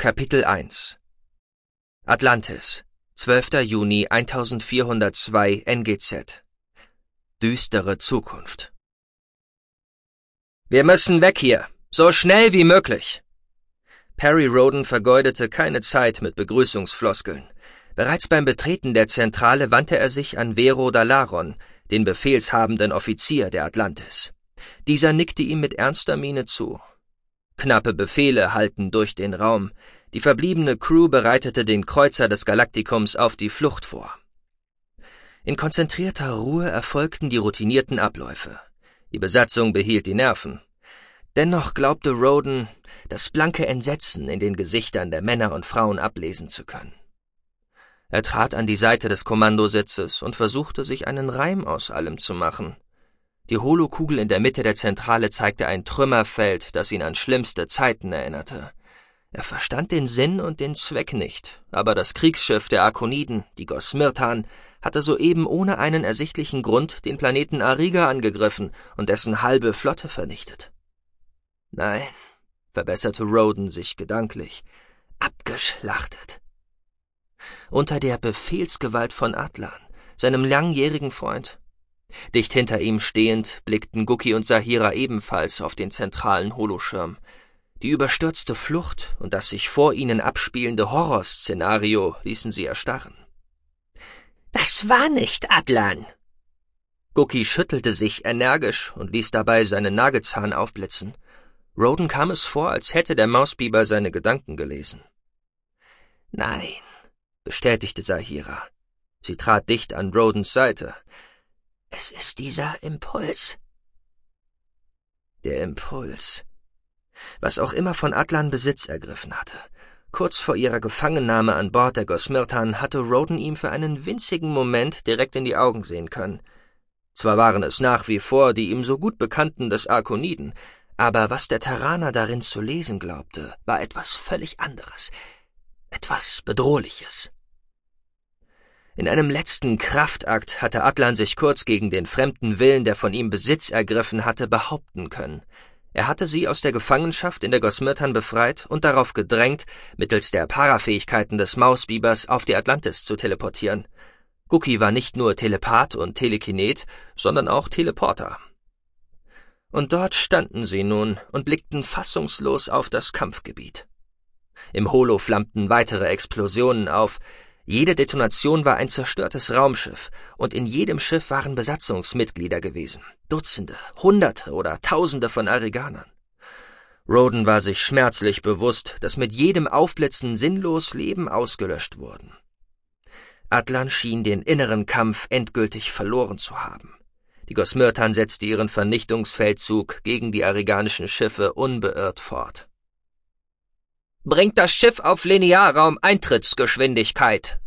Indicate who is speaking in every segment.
Speaker 1: Kapitel 1 Atlantis, 12. Juni 1402 NGZ. Düstere Zukunft. Wir müssen weg hier, so schnell wie möglich. Perry Rhodan vergeudete keine Zeit mit Begrüßungsfloskeln. Bereits beim Betreten der Zentrale wandte er sich an Vero Dalaron, den befehlshabenden Offizier der Atlantis. Dieser nickte ihm mit ernster Miene zu. Knappe Befehle hallten durch den Raum. Die verbliebene Crew bereitete den Kreuzer des Galaktikums auf die Flucht vor. In konzentrierter Ruhe erfolgten die routinierten Abläufe. Die Besatzung behielt die Nerven. Dennoch glaubte Rhodan, das blanke Entsetzen in den Gesichtern der Männer und Frauen ablesen zu können. Er trat an die Seite des Kommandositzes und versuchte, sich einen Reim aus allem zu machen. Die Holokugel in der Mitte der Zentrale zeigte ein Trümmerfeld, das ihn an schlimmste Zeiten erinnerte. Er verstand den Sinn und den Zweck nicht, aber das Kriegsschiff der Arkoniden, die Gosmirtan, hatte soeben ohne einen ersichtlichen Grund den Planeten Ariga angegriffen und dessen halbe Flotte vernichtet. Nein, verbesserte Rhodan sich gedanklich, abgeschlachtet. Unter der Befehlsgewalt von Atlan, seinem langjährigen Freund. Dicht hinter ihm stehend blickten Guki und Saheera ebenfalls auf den zentralen Holoschirm. Die überstürzte Flucht und das sich vor ihnen abspielende Horrorszenario ließen sie erstarren. »Das war nicht Atlan!« Guki schüttelte sich energisch und ließ dabei seinen Nagezahn aufblitzen. Rhodan kam es vor, als hätte der Mausbiber seine Gedanken gelesen. »Nein«, bestätigte Saheera. Sie trat dicht an Rhodans Seite. »Es ist dieser Impuls.« Der Impuls. Was auch immer von Atlan Besitz ergriffen hatte. Kurz vor ihrer Gefangennahme an Bord der Gosmirtan hatte Rhodan ihm für einen winzigen Moment direkt in die Augen sehen können. Zwar waren es nach wie vor die ihm so gut bekannten des Arkoniden, aber was der Terraner darin zu lesen glaubte, war etwas völlig anderes, etwas Bedrohliches. In einem letzten Kraftakt hatte Atlan sich kurz gegen den fremden Willen, der von ihm Besitz ergriffen hatte, behaupten können. Er hatte sie aus der Gefangenschaft in der Gosmirtan befreit und darauf gedrängt, mittels der Parafähigkeiten des Mausbibers auf die Atlantis zu teleportieren. Guki war nicht nur Telepath und Telekinet, sondern auch Teleporter. Und dort standen sie nun und blickten fassungslos auf das Kampfgebiet. Im Holo flammten weitere Explosionen auf. Jede Detonation war ein zerstörtes Raumschiff, und in jedem Schiff waren Besatzungsmitglieder gewesen. Dutzende, Hunderte oder Tausende von Ariganern. Rhodan war sich schmerzlich bewusst, dass mit jedem Aufblitzen sinnlos Leben ausgelöscht wurden. Atlan schien den inneren Kampf endgültig verloren zu haben. Die Gosmirtan setzte ihren Vernichtungsfeldzug gegen die ariganischen Schiffe unbeirrt fort. »Bringt das Schiff auf Linearraum-Eintrittsgeschwindigkeit!«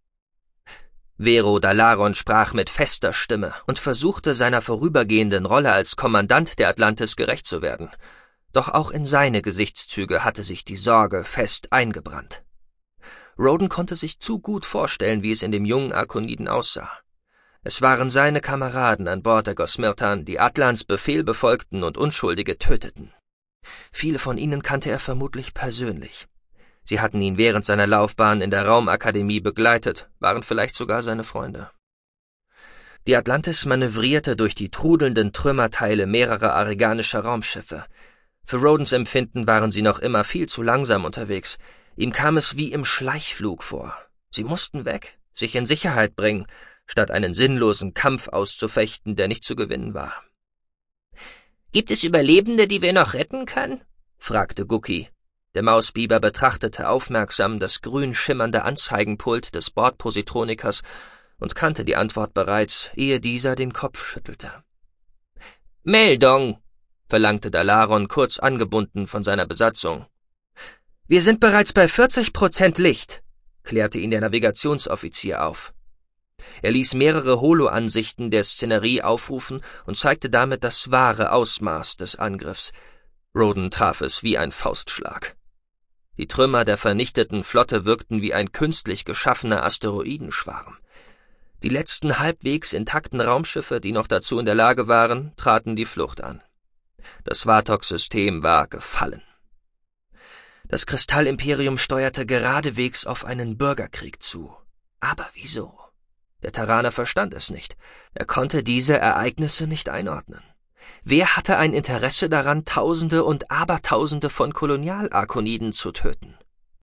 Speaker 1: Vero Dalaron sprach mit fester Stimme und versuchte, seiner vorübergehenden Rolle als Kommandant der Atlantis gerecht zu werden. Doch auch in seine Gesichtszüge hatte sich die Sorge fest eingebrannt. Rhodan konnte sich zu gut vorstellen, wie es in dem jungen Arkoniden aussah. Es waren seine Kameraden an Bord der Gosmirtan, die Atlans Befehl befolgten und Unschuldige töteten. Viele von ihnen kannte er vermutlich persönlich. Sie hatten ihn während seiner Laufbahn in der Raumakademie begleitet, waren vielleicht sogar seine Freunde. Die Atlantis manövrierte durch die trudelnden Trümmerteile mehrerer ariganischer Raumschiffe. Für Rhodans Empfinden waren sie noch immer viel zu langsam unterwegs. Ihm kam es wie im Schleichflug vor. Sie mussten weg, sich in Sicherheit bringen, statt einen sinnlosen Kampf auszufechten, der nicht zu gewinnen war. »Gibt es Überlebende, die wir noch retten können?« fragte Guki. Der Mausbiber betrachtete aufmerksam das grün schimmernde Anzeigenpult des Bordpositronikers und kannte die Antwort bereits, ehe dieser den Kopf schüttelte. »Meldung«, verlangte Dalaron, kurz angebunden von seiner Besatzung. »Wir sind bereits bei 40% Licht«, klärte ihn der Navigationsoffizier auf. Er ließ mehrere Holo-Ansichten der Szenerie aufrufen und zeigte damit das wahre Ausmaß des Angriffs. Rhodan traf es wie ein Faustschlag. Die Trümmer der vernichteten Flotte wirkten wie ein künstlich geschaffener Asteroidenschwarm. Die letzten halbwegs intakten Raumschiffe, die noch dazu in der Lage waren, traten die Flucht an. Das Vartox-System war gefallen. Das Kristallimperium steuerte geradewegs auf einen Bürgerkrieg zu. Aber wieso? Der Terraner verstand es nicht. Er konnte diese Ereignisse nicht einordnen. Wer hatte ein Interesse daran, Tausende und Abertausende von Kolonialarkoniden zu töten?